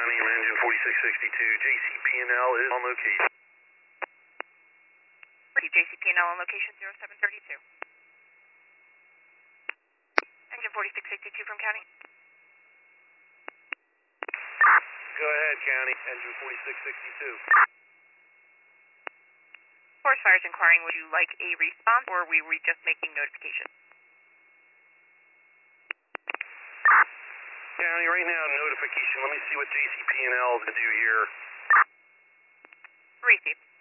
County, engine 4662. JCP&L is on location. JCP&L on location 0732. Engine 4662 from County. Go ahead, County, engine 4662. Forest Fire's inquiring, would you like a response or were we just making notification? County, right now, notification. Let me see what JCP&L is going to do here. Receive.